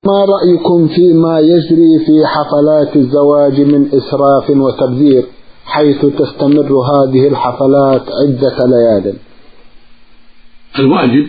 ما رأيكم فيما يجري في حفلات الزواج من إسراف وتبذير، حيث تستمر هذه الحفلات عدة ليال؟ الواجب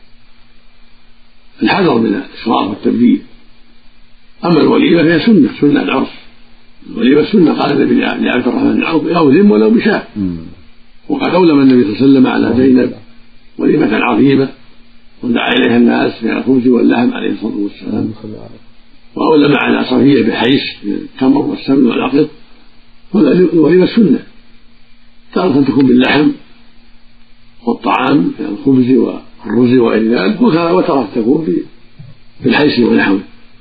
الحذر من الإسراف والتبذير. أما الوليمة فهي سنة العرس، الوليمة سنة. قال النبي لعبد الرحمن بن عوف: أولم ولو بشاة. وقد أولم النبي صلى الله عليه وسلم على زينب وليمة عظيمة ودعا إليها الناس من الخبز واللحم عليه الصلاة والسلام، وأولم على صفية بحيث من التمر والسمن والعقد. والوليمة سنة، تارة تكون باللحم والطعام من الخبز والرز وغير ذلك، وتارة تكون بالحيث ونحوه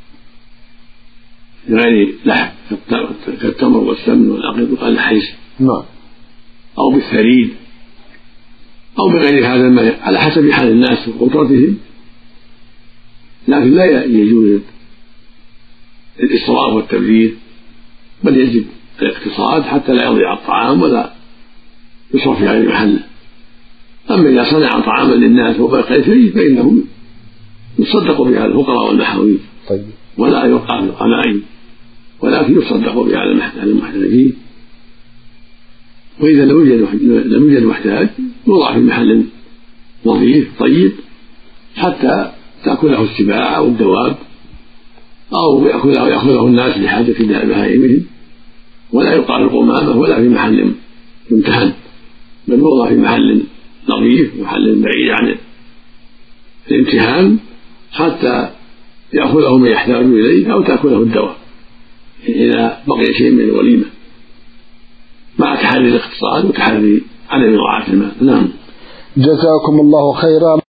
بغير لحم كالتمر والسمن والعقد وقال الحيث، أو بالثريد أو بغير هذا على حسب حال الناس وقدرتهم. لكن لا يجوز الإسراف والتبذير، بل يجب الاقتصاد حتى لا يضيع الطعام ولا يصرف في غير محله. أما إذا صنع طعاما للناس وبقي فيه فإنه يصدق بها الفقراء والمحاويج ولا يوقع في القنائن، ولكن يصدق بها على المحتاجين. وإذا لم يوجد محتاج يوضع في محل نظيف طيب حتى تأكله السباع أو الدواب، أو يأخذه الناس لحاجة بهائمهم، ولا يوقع في القمامة ولا في محل يمتهن، بل يوضع في محل نظيف ومحل بعيد عن الامتهان حتى يأخذه من يحتاج إليه أو تأكله الدواب إذا بقي شيء من الوليمة، مع تحري الاقتصاد وتحري عدم إضاعة المال. نعم. جزاكم الله خيرا.